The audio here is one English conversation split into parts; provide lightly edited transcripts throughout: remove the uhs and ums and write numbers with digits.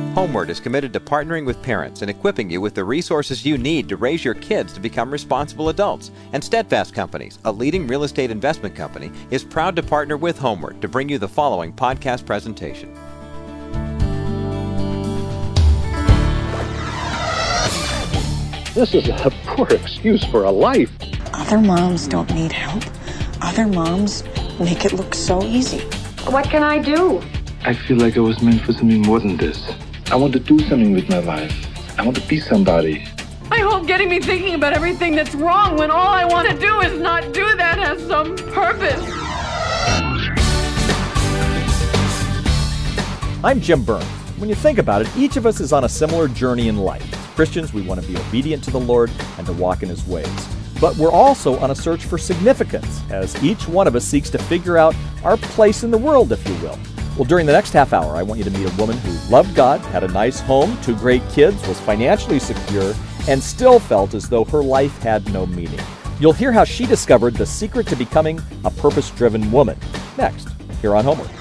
Homeward is committed to partnering with parents and equipping you with the resources you need to raise your kids to become responsible adults. And Steadfast Companies, a leading real estate investment company, is proud to partner with Homeward to bring you the following podcast presentation. This is a poor excuse for a life. Other moms don't need help. Other moms make it look so easy. What can I do? I feel like I was meant for something more than this. I want to do something with my life. I want to be somebody. I hope getting me thinking about everything that's wrong when all I want to do is not do that has some purpose. I'm Jim Burns. When you think about it, each of us is on a similar journey in life. As Christians, we want to be obedient to the Lord and to walk in His ways. But we're also on a search for significance, as each one of us seeks to figure out our place in the world, if you will. Well, during the next half hour, I want you to meet a woman who loved God, had a nice home, 2 great kids, was financially secure, and still felt as though her life had no meaning. You'll hear how she discovered the secret to becoming a purpose-driven woman. Next, here on Homeward.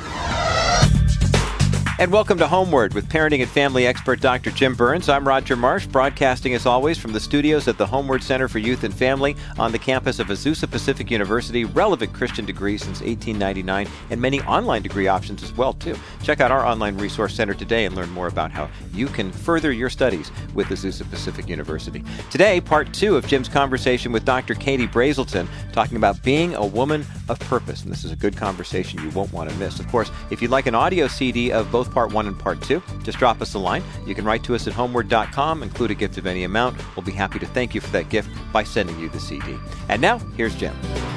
And welcome to Homeward with parenting and family expert Dr. Jim Burns. I'm Roger Marsh, broadcasting as always from the studios at the Homeward Center for Youth and Family on the campus of Azusa Pacific University. Relevant Christian degrees since 1899 and many online degree options as well, too. Check out our online resource center today and learn more about how you can further your studies with Azusa Pacific University. Today, part 2 of Jim's conversation with Dr. Katie Brazelton, talking about being a woman of purpose. And this is a good conversation you won't want to miss. Of course, if you'd like an audio CD of both Part 1 and Part 2, just drop us a line. You can write to us at homeward.com, include a gift of any amount. We'll be happy to thank you for that gift by sending you the CD. And now, here's Jim.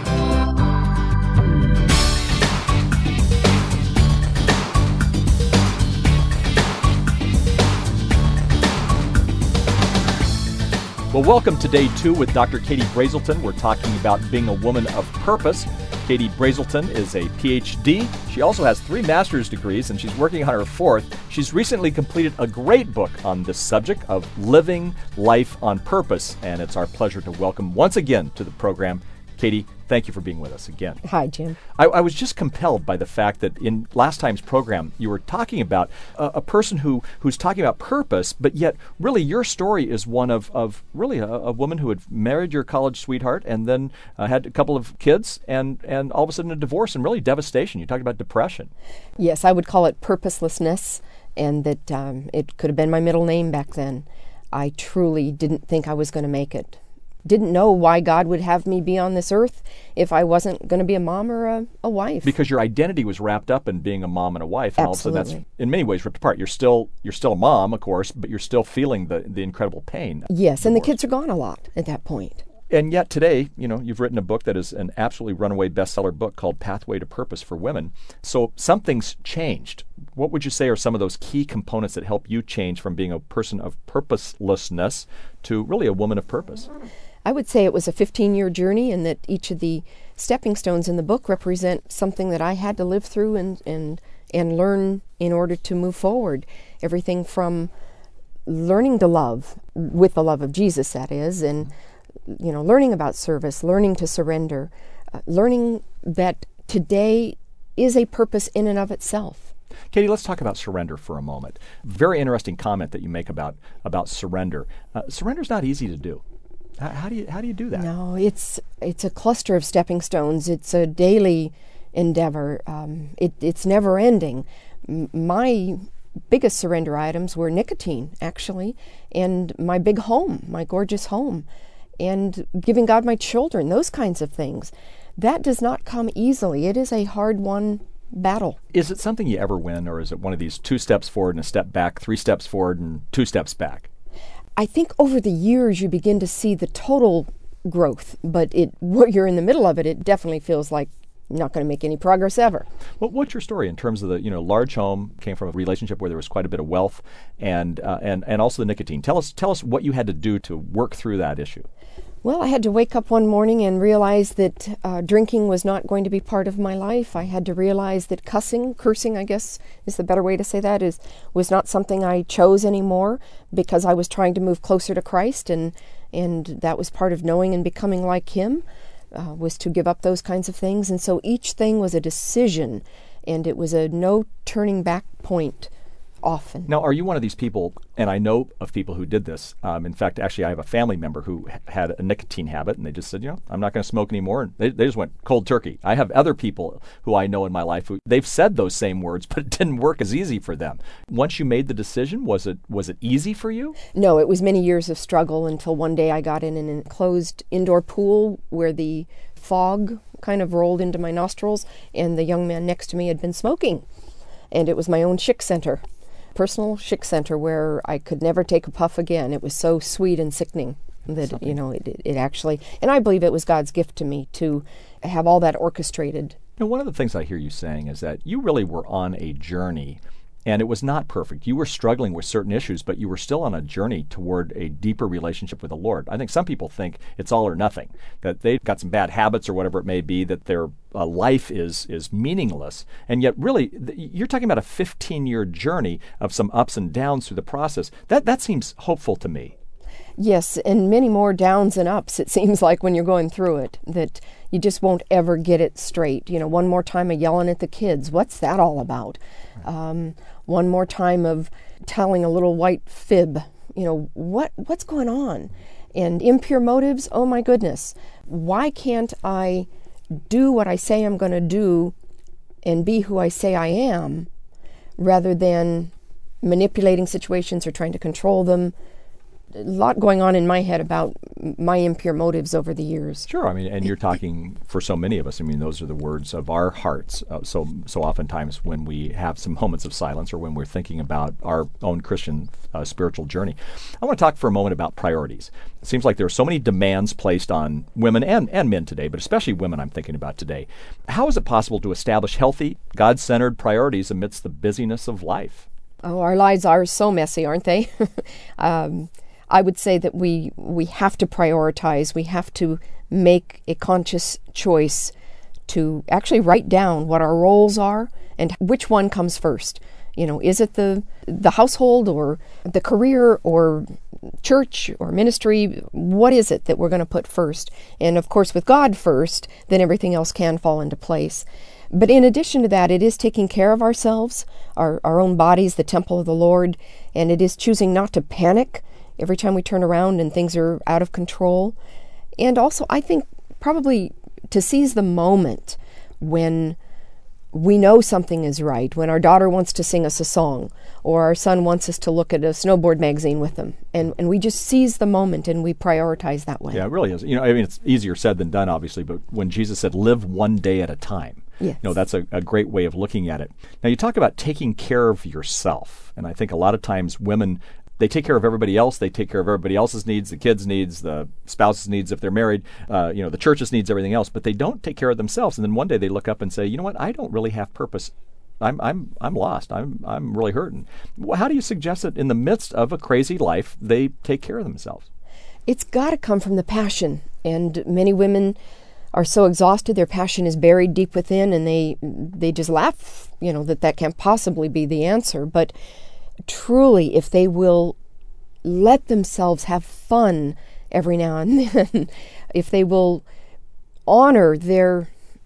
Well, welcome to Day 2 with Dr. Katie Brazelton. We're talking about being a woman of purpose. Katie Brazelton is a PhD. She also has 3 master's degrees, and she's working on her 4th. She's recently completed a great book on this subject of living life on purpose, and it's our pleasure to welcome once again to the program Katie. Thank you for being with us again. Hi, Jim. I was just compelled by the fact that in last time's program, you were talking about a person who's talking about purpose, but yet really your story is one of really a woman who had married your college sweetheart and then had a couple of kids and all of a sudden a divorce and really devastation. You talked about depression. Yes, I would call it purposelessness, and that it could have been my middle name back then. I truly didn't think I was going to make it. Didn't know why God would have me be on this earth if I wasn't going to be a mom or a wife. Because your identity was wrapped up in being a mom and a wife, and Absolutely. all of a sudden that's in many ways ripped apart. You're still a mom, of course, but you're still feeling the incredible pain. Yes, and the kids are gone a lot at that point. And yet today, you've written a book that is an absolutely runaway bestseller book called Pathway to Purpose for Women. So something's changed. What would you say are some of those key components that help you change from being a person of purposelessness to really a woman of purpose? I would say it was a 15-year journey, and that each of the stepping stones in the book represent something that I had to live through and learn in order to move forward. Everything from learning to love, with the love of Jesus, that is, and learning about service, learning to surrender, learning that today is a purpose in and of itself. Katie, let's talk about surrender for a moment. Very interesting comment that you make about surrender. Surrender's not easy to do. How do you do that? No, it's a cluster of stepping stones. It's a daily endeavor. It's never ending. My biggest surrender items were nicotine, actually, and my big home, my gorgeous home, and giving God my children, those kinds of things. That does not come easily. It is a hard-won battle. Is it something you ever win, or is it one of these 2 steps forward and a step back, 3 steps forward and 2 steps back? I think over the years you begin to see the total growth, but where you're in the middle of it, it definitely feels like you're not going to make any progress ever. Well, what's your story in terms of the large home, came from a relationship where there was quite a bit of wealth, and also the nicotine? Tell us what you had to do to work through that issue. Well, I had to wake up one morning and realize that drinking was not going to be part of my life. I had to realize that cursing, I guess is the better way to say that, was not something I chose anymore, because I was trying to move closer to Christ, and that was part of knowing and becoming like Him, was to give up those kinds of things. And so each thing was a decision, and it was a no turning back point often. Now, are you one of these people, and I know of people who did this. In fact, actually, I have a family member who had a nicotine habit, and they just said, I'm not going to smoke anymore, and they just went cold turkey. I have other people who I know in my life who they've said those same words, but it didn't work as easy for them. Once you made the decision, was it easy for you? No, it was many years of struggle until one day I got in an enclosed indoor pool where the fog kind of rolled into my nostrils, and the young man next to me had been smoking. And it was my own Schick Center, personal Schick Center, where I could never take a puff again. It was so sweet and sickening that, it actually, and I believe it was God's gift to me to have all that orchestrated. One of the things I hear you saying is that you really were on a journey, and it was not perfect. You were struggling with certain issues, but you were still on a journey toward a deeper relationship with the Lord. I think some people think it's all or nothing, that they've got some bad habits or whatever it may be, that their life is meaningless. And yet, really, you're talking about a 15-year journey of some ups and downs through the process. That seems hopeful to me. Yes, and many more downs and ups, it seems like, when you're going through it, that you just won't ever get it straight. One more time of yelling at the kids. What's that all about? One more time of telling a little white fib. What's going on? And impure motives, oh my goodness. Why can't I do what I say I'm going to do and be who I say I am, rather than manipulating situations or trying to control them? A lot going on in my head about my impure motives over the years. Sure, and you're talking for so many of us. Those are the words of our hearts. So oftentimes when we have some moments of silence or when we're thinking about our own Christian spiritual journey. I want to talk for a moment about priorities. It seems like there are so many demands placed on women and men today, but especially women I'm thinking about today. How is it possible to establish healthy, God-centered priorities amidst the busyness of life? Oh, our lives are so messy, aren't they? I would say that we have to prioritize. We have to make a conscious choice to actually write down what our roles are and which one comes first. Is it the household or the career or church or ministry? What is it that we're going to put first? And of course, with God first, then everything else can fall into place. But in addition to that, it is taking care of ourselves, our own bodies, the temple of the Lord, and it is choosing not to panic every time we turn around and things are out of control. And also, I think probably to seize the moment when we know something is right, when our daughter wants to sing us a song, or our son wants us to look at a snowboard magazine with them, and we just seize the moment and we prioritize that way. Yeah, it really is. It's easier said than done, obviously, but when Jesus said, live one day at a time, yes. That's a great way of looking at it. Now, you talk about taking care of yourself, and I think a lot of times women, they take care of everybody else. They take care of everybody else's needs, the kids' needs, the spouse's needs if they're married, the church's needs, everything else. But they don't take care of themselves. And then one day they look up and say, what? I don't really have purpose. I'm lost. I'm really hurting. How do you suggest that in the midst of a crazy life they take care of themselves? It's got to come from the passion. And many women are so exhausted, their passion is buried deep within, and they just laugh, that can't possibly be the answer. But truly, if they will let themselves have fun every now and then, if they will honor their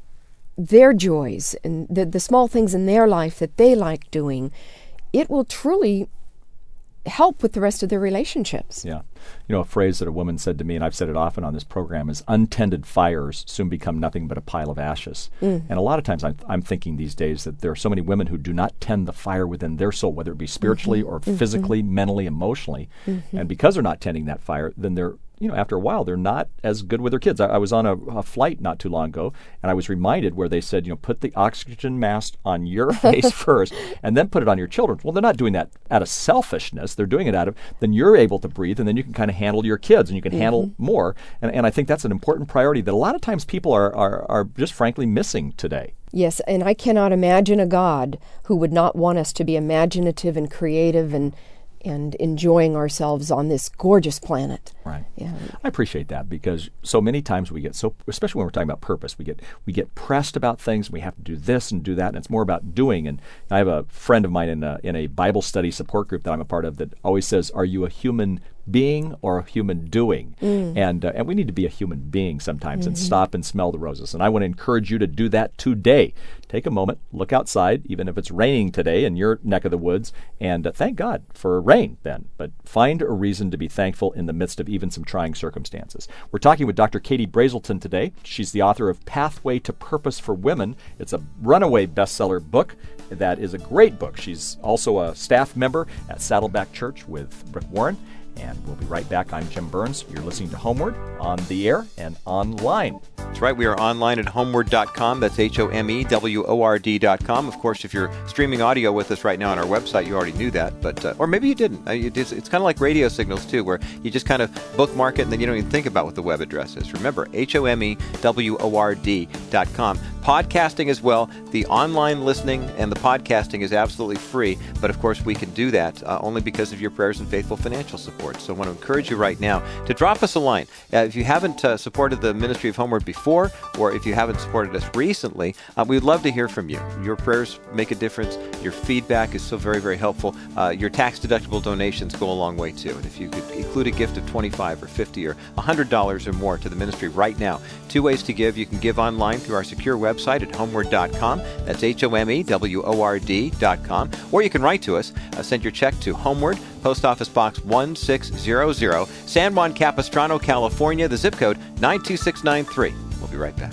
joys and the small things in their life that they like doing, it will truly help with the rest of their relationships. Yeah. A phrase that a woman said to me, and I've said it often on this program, is untended fires soon become nothing but a pile of ashes. And a lot of times I'm thinking these days that there are so many women who do not tend the fire within their soul, whether it be spiritually or physically, mentally, emotionally. And because they're not tending that fire, then they're after a while, they're not as good with their kids. I was on a flight not too long ago, and I was reminded where they said, put the oxygen mask on your face first, and then put it on your children. Well, they're not doing that out of selfishness. They're doing it out of, then you're able to breathe, and then you can kind of handle your kids, and you can handle more. And I think that's an important priority that a lot of times people are just frankly missing today. Yes, and I cannot imagine a God who would not want us to be imaginative and creative and enjoying ourselves on this gorgeous planet. Right. Yeah. I appreciate that, because so many times we get especially when we're talking about purpose, we get pressed about things. We have to do this and do that, and it's more about doing. And I have a friend of mine in a Bible study support group that I'm a part of that always says, "Are you a human being or a human doing. And we need to be a human being sometimes and stop and smell the roses. And I want to encourage you to do that today. Take a moment, look outside, even if it's raining today in your neck of the woods, and thank God for rain then. But find a reason to be thankful in the midst of even some trying circumstances. We're talking with Dr. Katie Brazelton today. She's the author of Pathway to Purpose for Women. It's a runaway bestseller book that is a great book. She's also a staff member at Saddleback Church with Rick Warren. And we'll be right back. I'm Jim Burns. You're listening to Homeward on the air and online. That's right. We are online at homeward.com. That's HOMEWORD.com. Of course, if you're streaming audio with us right now on our website, you already knew that. But or maybe you didn't. It's kind of like radio signals, too, where you just kind of bookmark it and then you don't even think about what the web address is. Remember, HOMEWORD.com. Podcasting as well. The online listening and the podcasting is absolutely free. But, of course, we can do that only because of your prayers and faithful financial support. So I want to encourage you right now to drop us a line. If you haven't supported the Ministry of Homeward before, or if you haven't supported us recently, we'd love to hear from you. Your prayers make a difference. Your feedback is so very, very helpful. Your tax-deductible donations go a long way, too. And if you could include a gift of $25 or $50 or $100 or more to the ministry right now, two ways to give. You can give online through our secure website at homeward.com. That's HOMEWORD.com. Or you can write to us. Send your check to Homeward, Post Office Box 1600, San Juan Capistrano, California, the zip code 92693. We'll be right back.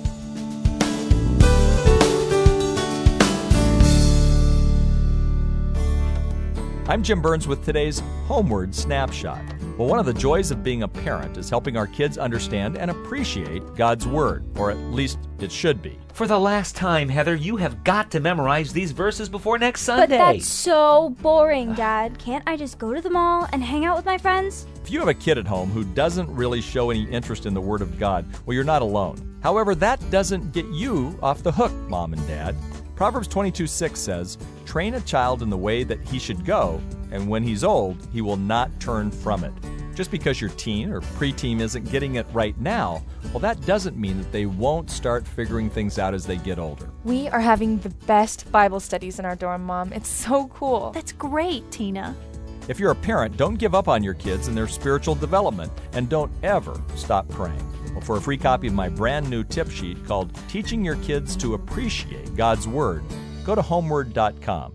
I'm Jim Burns with today's Homeward Snapshot. Well, one of the joys of being a parent is helping our kids understand and appreciate God's Word, or at least it should be. For the last time, Heather, you have got to memorize these verses before next Sunday. But that's so boring, Dad. Can't I just go to the mall and hang out with my friends? If you have a kid at home who doesn't really show any interest in the Word of God, well, you're not alone. However, that doesn't get you off the hook, Mom and Dad. Proverbs 22:6 says, "Train a child in the way that he should go, and when he's old, he will not turn from it." Just because your teen or preteen isn't getting it right now, well, that doesn't mean that they won't start figuring things out as they get older. We are having the best Bible studies in our dorm, Mom. It's so cool. That's great, Tina. If you're a parent, don't give up on your kids and their spiritual development, and don't ever stop praying. Well, for a free copy of my brand new tip sheet called Teaching Your Kids to Appreciate God's Word, go to homeward.com.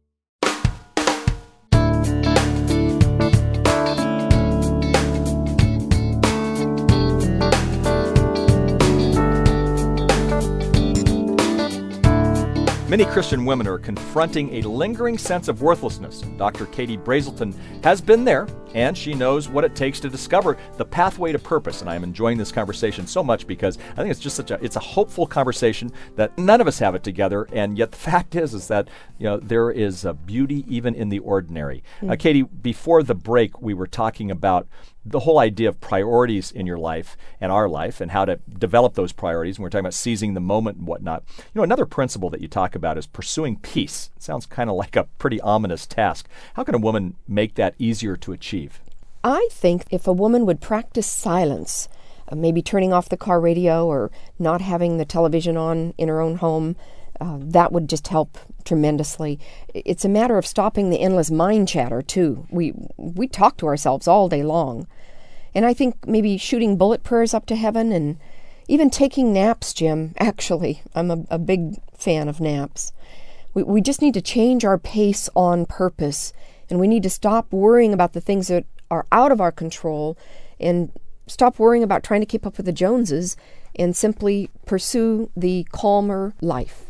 Many Christian women are confronting a lingering sense of worthlessness. Dr. Katie Brazelton has been there, and she knows what it takes to discover the pathway to purpose. And I am enjoying this conversation so much because I think it's just it's a hopeful conversation that none of us have it together, and yet the fact is that there is a beauty even in the ordinary. Katie, before the break, we were talking about the whole idea of priorities in your life and our life and how to develop those priorities. And we're talking about seizing the moment and whatnot. Another principle that you talk about is pursuing peace. It sounds kind of like a pretty ominous task. How can a woman make that easier to achieve? I think if a woman would practice silence, maybe turning off the car radio or not having the television on in her own home, that would just help tremendously. It's a matter of stopping the endless mind chatter, too. We talk to ourselves all day long. And I think maybe shooting bullet prayers up to heaven and even taking naps, Jim. Actually, I'm a big fan of naps. We just need to change our pace on purpose, and we need to stop worrying about the things that are out of our control and stop worrying about trying to keep up with the Joneses and simply pursue the calmer life.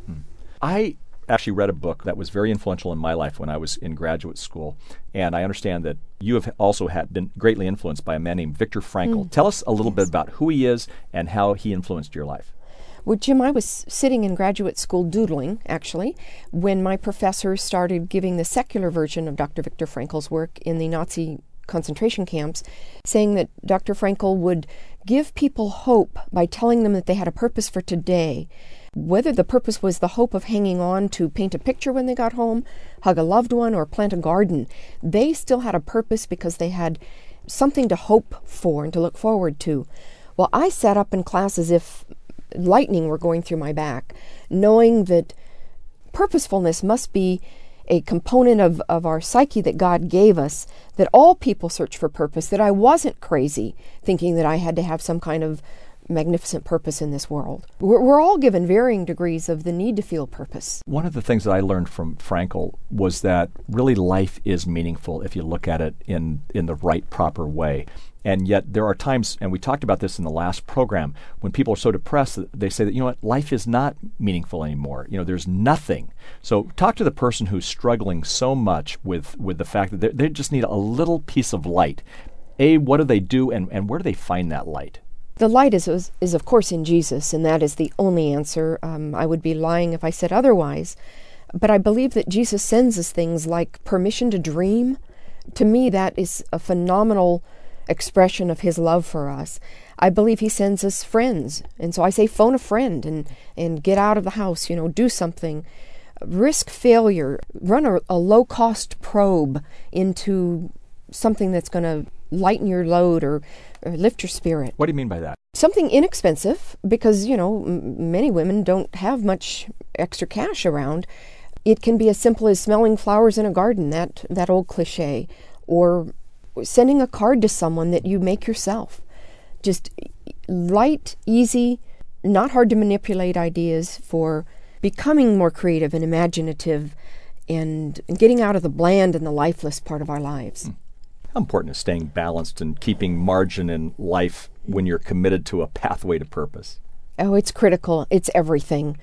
I actually read a book that was very influential in my life when I was in graduate school, and I understand that you have also been greatly influenced by a man named Viktor Frankl. Tell us a little bit about who he is and how he influenced your life. Well, Jim, I was sitting in graduate school doodling, actually, when my professor started giving the secular version of Dr. Viktor Frankl's work in the Nazi concentration camps, saying that Dr. Frankl would give people hope by telling them that they had a purpose for today. Whether the purpose was the hope of hanging on to paint a picture when they got home, hug a loved one, or plant a garden, they still had a purpose because they had something to hope for and to look forward to. Well, I sat up in class as if lightning were going through my back, knowing that purposefulness must be a component of our psyche that God gave us, that all people search for purpose, that I wasn't crazy thinking that I had to have some kind of magnificent purpose in this world. We're all given varying degrees of the need to feel purpose. One of the things that I learned from Frankl was that really life is meaningful if you look at it in the right, proper way. And yet there are times, and we talked about this in the last program, when people are so depressed that they say that, you know what, life is not meaningful anymore. You know, there's nothing. So talk to the person who's struggling so much with the fact that they just need a little piece of light. What do they do, and where do they find that light? The light is of course in Jesus, and that is the only answer. I would be lying if I said otherwise. But I believe that Jesus sends us things like permission to dream. To me, that is a phenomenal expression of his love for us. I believe he sends us friends. And so I say phone a friend and get out of the house, do something. Risk failure. Run a low-cost probe into something that's going to lighten your load or lift your spirit. What do you mean by that? Something inexpensive, because, many women don't have much extra cash around. It can be as simple as smelling flowers in a garden, that old cliche, or sending a card to someone that you make yourself. Just light, easy, not hard to manipulate ideas for becoming more creative and imaginative and getting out of the bland and the lifeless part of our lives. How important is staying balanced and keeping margin in life when you're committed to a pathway to purpose? Oh, it's critical. It's everything.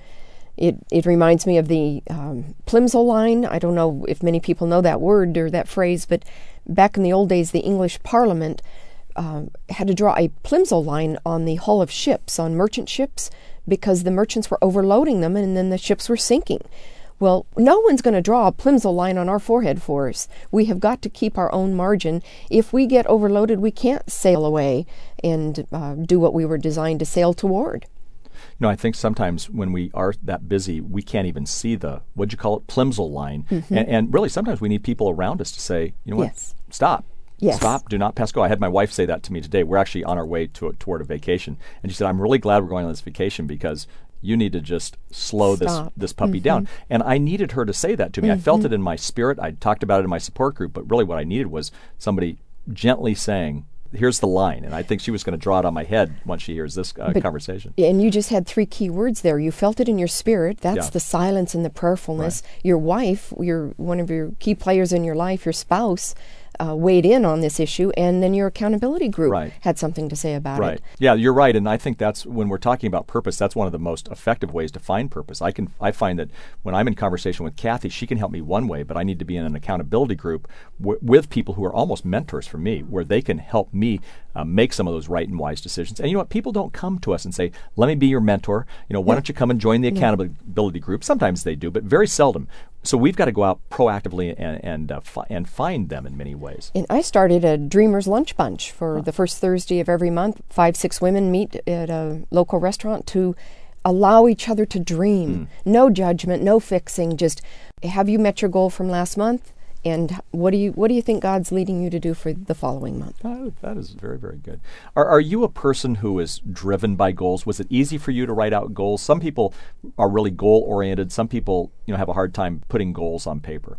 It reminds me of the Plimsoll line. I don't know if many people know that word or that phrase, but back in the old days, the English Parliament had to draw a Plimsoll line on the hull of ships, on merchant ships, because the merchants were overloading them and then the ships were sinking. Well, no one's going to draw a Plimsoll line on our forehead for us. We have got to keep our own margin. If we get overloaded, we can't sail away and do what we were designed to sail toward. I think sometimes when we are that busy, we can't even see the, what'd you call it, Plimsoll line. Mm-hmm. And really, sometimes we need people around us to say, you know what, yes. Stop. Yes. Stop, do not pass go. I had my wife say that to me today. We're actually on our way toward a vacation. And she said, I'm really glad we're going on this vacation because you need to just slow this puppy mm-hmm. down. And I needed her to say that to me. Mm-hmm. I felt it in my spirit. I talked about it in my support group, but really what I needed was somebody gently saying, here's the line. And I think she was going to draw it on my head once she hears this conversation. And you just had 3 key words there. You felt it in your spirit. That's Yeah. the silence and the prayerfulness. Right. Your wife, one of your key players in your life, your spouse, weighed in on this issue, and then your accountability group Right. had something to say about Right. it. Yeah, you're right. And I think that's when we're talking about purpose, that's one of the most effective ways to find purpose. I find that when I'm in conversation with Kathy, she can help me one way, but I need to be in an accountability group with people who are almost mentors for me, where they can help me make some of those right and wise decisions. And you know what? People don't come to us and say, let me be your mentor. Why don't you come and join the accountability group? Sometimes they do, but very seldom. So we've got to go out proactively and find them in many ways. And I started a Dreamers Lunch Bunch for the first Thursday of every month. 5-6 women meet at a local restaurant to allow each other to dream. No judgment, no fixing. Just, have you met your goal from last month? And what do you think God's leading you to do for the following month? That is very, very good. Are you a person who is driven by goals? Was it easy for you to write out goals? Some people are really goal-oriented. Some people, have a hard time putting goals on paper.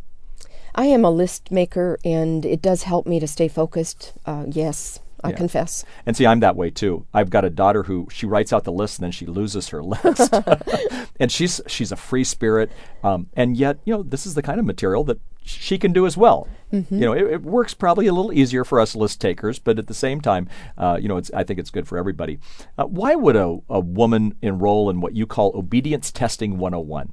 I am a list maker, and it does help me to stay focused. Yes, I confess. And see, I'm that way too. I've got a daughter who she writes out the list and then she loses her list. And she's a free spirit, and yet this is the kind of material that she can do as well. Mm-hmm. It works probably a little easier for us list takers, but at the same time, I think it's good for everybody. Why would a woman enroll in what you call Obedience Testing 101?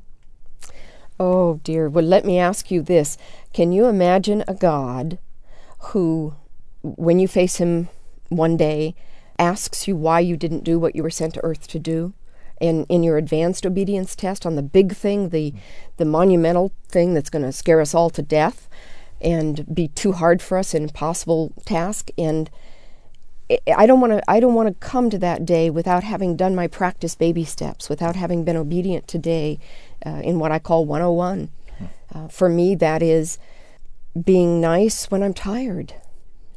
Oh dear. Well, let me ask you this: can you imagine a God who, when you face him one day, asks you why you didn't do what you were sent to earth to do? And in your advanced obedience test on the big thing, the monumental thing that's going to scare us all to death and be too hard for us, an impossible task. And I don't want to come to that day without having done my practice baby steps, without having been obedient today in what I call 101. For me, that is being nice when I'm tired,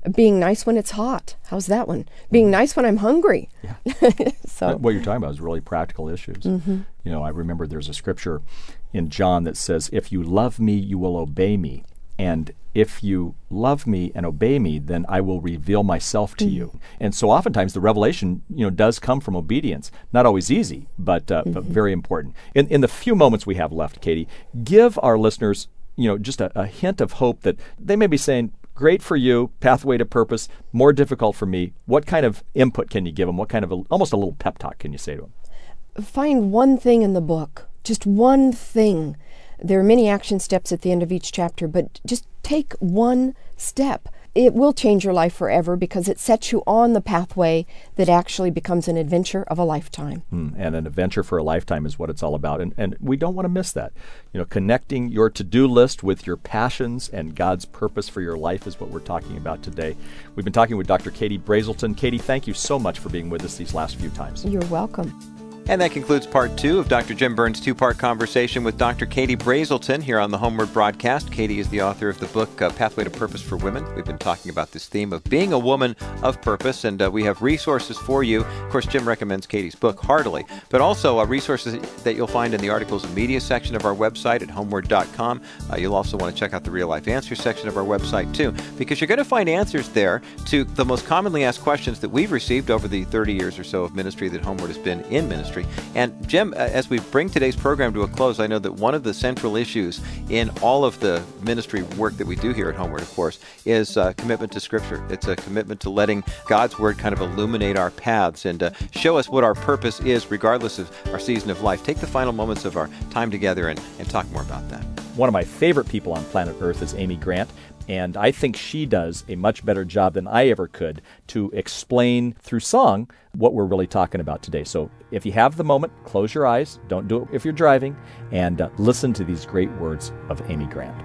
Being nice when it's hot. How's that one? Being nice when I'm hungry. Yeah. So what you're talking about is really practical issues. Mm-hmm. You know, I remember there's a scripture in John that says, if you love me, you will obey me. And if you love me and obey me, then I will reveal myself to you. And so oftentimes the revelation, does come from obedience. Not always easy, but very important. In the few moments we have left, Katie, give our listeners, just a hint of hope that they may be saying, great for you, pathway to purpose, more difficult for me. What kind of input can you give them? What kind of almost a little pep talk can you say to them? Find one thing in the book, just one thing. There are many action steps at the end of each chapter, but just take one step. It will change your life forever because it sets you on the pathway that actually becomes an adventure of a lifetime. And an adventure for a lifetime is what it's all about. And we don't want to miss that. Connecting your to-do list with your passions and God's purpose for your life is what we're talking about today. We've been talking with Dr. Katie Brazelton. Katie, thank you so much for being with us these last few times. You're welcome. And that concludes part 2 of Dr. Jim Burns' 2-part conversation with Dr. Katie Brazelton here on the Homeward broadcast. Katie is the author of the book, Pathway to Purpose for Women. We've been talking about this theme of being a woman of purpose, and we have resources for you. Of course, Jim recommends Katie's book heartily, but also resources that you'll find in the articles and media section of our website at homeward.com. You'll also want to check out the Real Life Answers section of our website, too, because you're going to find answers there to the most commonly asked questions that we've received over the 30 years or so of ministry that Homeward has been in ministry. And Jim, as we bring today's program to a close, I know that one of the central issues in all of the ministry work that we do here at Homeward, of course, is commitment to Scripture. It's a commitment to letting God's Word kind of illuminate our paths and show us what our purpose is, regardless of our season of life. Take the final moments of our time together and talk more about that. One of my favorite people on planet Earth is Amy Grant. And I think she does a much better job than I ever could to explain through song what we're really talking about today. So if you have the moment, close your eyes. Don't do it if you're driving. And listen to these great words of Amy Grant.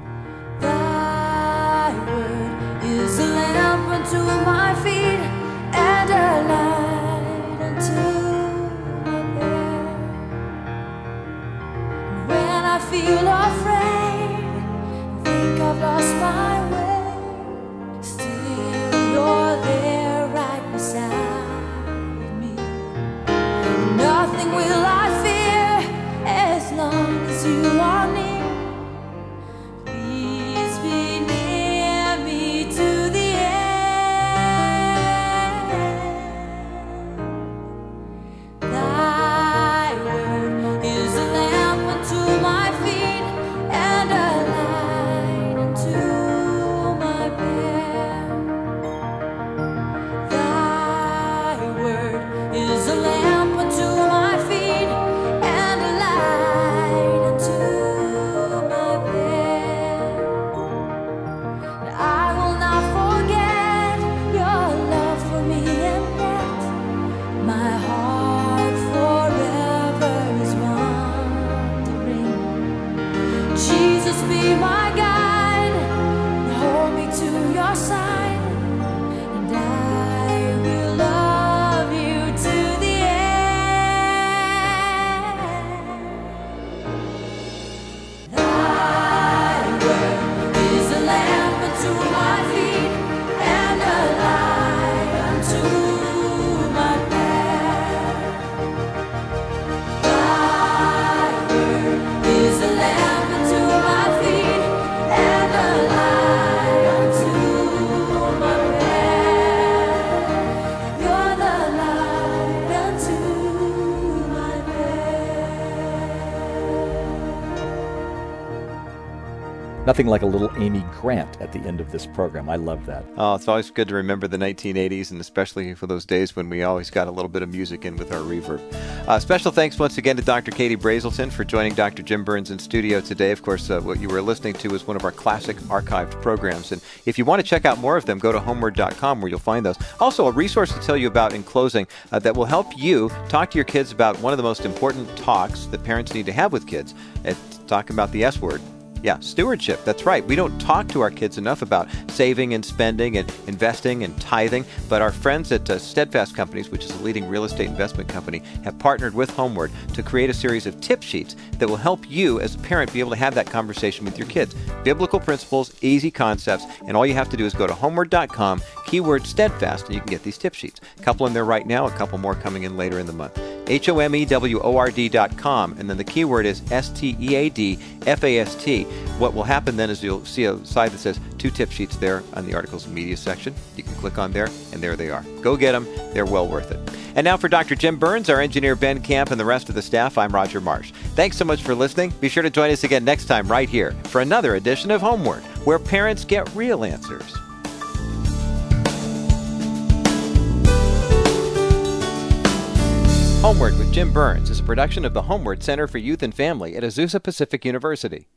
Thy word is a lamp unto my feet and a light unto my path. When I feel afraid, think I've lost my way, still you're there right beside me. Nothing will I fear as long as you are near. Please be near me to the end. Thy word is a lamp unto my feet and a light unto my path. Thy word is a lamp unto my feet and a light unto my path. And I will not forget your love for me, and that my heart forever is wandering. Jesus, be my guide, and hold me to your side, and I will love you to the end. Thy word is a lamp unto my feet and a light unto my path. Thy word is a lamp unto my feet and a light unto my path. You're the light unto my path. Nothing like a little Amy Grant at the end of this program. I love that. Oh, it's always good to remember the 1980s, and especially for those days when we always got a little bit of music in with our reverb. Special thanks once again to Dr. Katie Brazelton for joining Dr. Jim Burns in studio today. Of course, what you were listening to is one of our classic archived programs. And if you want to check out more of them, go to homeward.com where you'll find those. Also, a resource to tell you about in closing that will help you talk to your kids about one of the most important talks that parents need to have with kids. It's talking about the S word. Yeah, stewardship. That's right. We don't talk to our kids enough about saving and spending and investing and tithing, but our friends at Steadfast Companies, which is a leading real estate investment company, have partnered with Homeward to create a series of tip sheets that will help you as a parent be able to have that conversation with your kids. Biblical principles, easy concepts, and all you have to do is go to homeward.com, keyword steadfast, and you can get these tip sheets. A couple in there right now, a couple more coming in later in the month. HOMEWORD.com, and then the keyword is STEADFAST. What will happen then is you'll see a side that says 2 tip sheets there on the articles and media section. You can click on there, and there they are. Go get them. They're well worth it. And now for Dr. Jim Burns, our engineer Ben Camp, and the rest of the staff, I'm Roger Marsh. Thanks so much for listening. Be sure to join us again next time right here for another edition of Homeward, where parents get real answers. Homeward with Jim Burns is a production of the Homeward Center for Youth and Family at Azusa Pacific University.